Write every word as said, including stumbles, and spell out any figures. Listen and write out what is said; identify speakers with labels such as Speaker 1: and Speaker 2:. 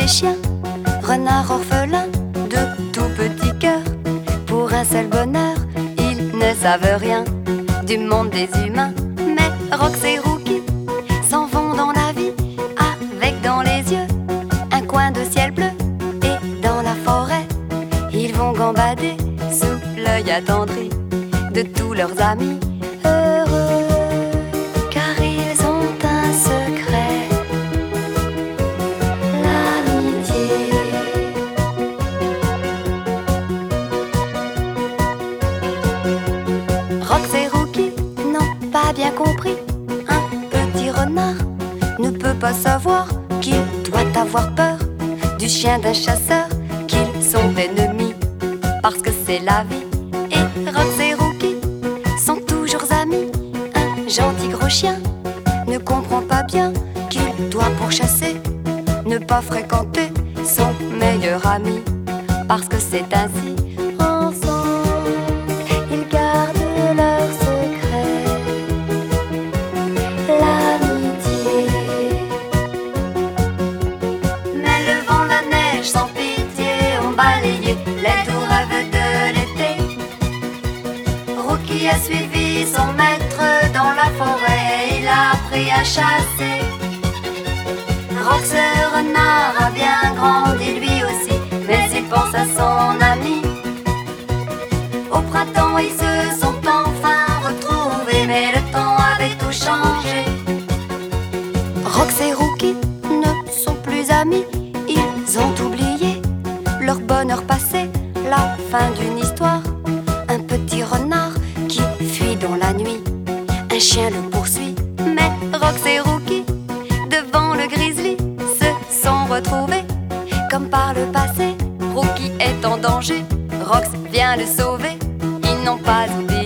Speaker 1: chien, renard orphelin de tout petit cœur. Pour un seul bonheur, ils ne savent rien du monde des humains. Mais Rox et Rookie s'en vont dans la vie avec dans les yeux un coin de ciel bleu. Et dans la forêt, ils vont gambader sous l'œil attendri de tous leurs amis heureux, car ils ont un secret, l'amitié. Rox et Rookie n'ont pas bien compris. Un petit renard ne peut pas savoir qu'il doit avoir peur du chien d'un chasseur, qu'ils sont ennemis parce que c'est la vie. Et Rox et Rookie sont toujours amis. Un gentil gros chien ne comprend pas bien qu'il doit pourchasser, ne pas fréquenter son meilleur ami, parce que c'est ainsi. Ensemble, ils gardent leur secret, l'amitié. Mais le vent, la neige, sans pitié, ont balayé les doux rêves de l'été. Rookie a suivi son maître dans la forêt, il a appris à chasser. Rox le renard a bien grandi lui aussi, mais il pense à son ami. Au printemps ils se sont enfin retrouvés, mais le temps avait tout changé. Rox et Rookie ne sont plus amis, ils ont oublié leur bonheur passé, la fin d'une histoire. Un petit renard qui fuit dans la nuit, un chien le poursuit, mais Rox et Rookie devant le grizzly se sont retrouvés. Comme par le passé, Rookie est en danger, Rox vient le sauver. Ils n'ont pas oublié